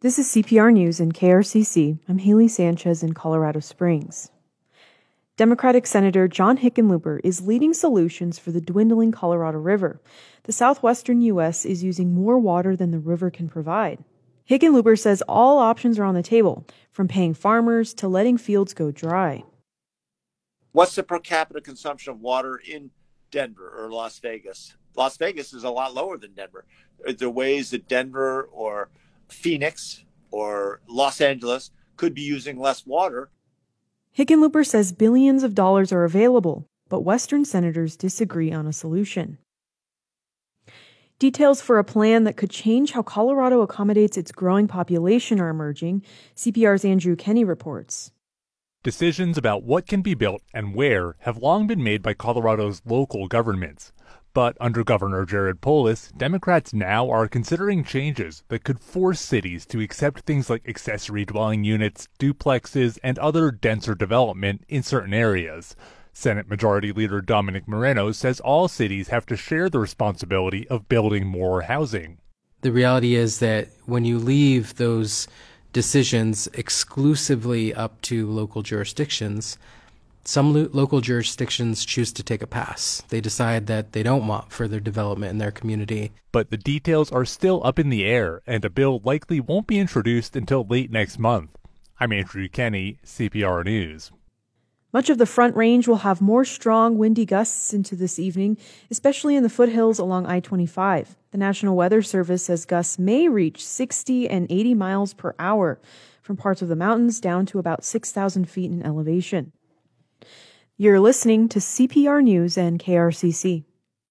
This is CPR News and KRCC. I'm Haley Sanchez in Colorado Springs. Democratic Senator John Hickenlooper is leading solutions for the dwindling Colorado River. The southwestern U.S. is using more water than the river can provide. Hickenlooper says all options are on the table, from paying farmers to letting fields go dry. What's the per capita consumption of water in Denver or Las Vegas? Las Vegas is a lot lower than Denver. Are there ways that Denver or Phoenix or Los Angeles could be using less water? Hickenlooper says billions of dollars are available, but Western senators disagree on a solution. Details for a plan that could change how Colorado accommodates its growing population are emerging, CPR's Andrew Kenney reports. Decisions about what can be built and where have long been made by Colorado's local governments. But under Governor Jared Polis, Democrats now are considering changes that could force cities to accept things like accessory dwelling units, duplexes, and other denser development in certain areas. Senate Majority Leader Dominic Moreno says all cities have to share the responsibility of building more housing. The reality is that when you leave those decisions exclusively up to local jurisdictions, some local jurisdictions choose to take a pass. They decide that they don't want further development in their community. But the details are still up in the air, and a bill likely won't be introduced until late next month. I'm Andrew Kenney, CPR News. Much of the Front Range will have more strong, windy gusts into this evening, especially in the foothills along I-25. The National Weather Service says gusts may reach 60 and 80 miles per hour from parts of the mountains down to about 6,000 feet in elevation. You're listening to CPR News and KRCC.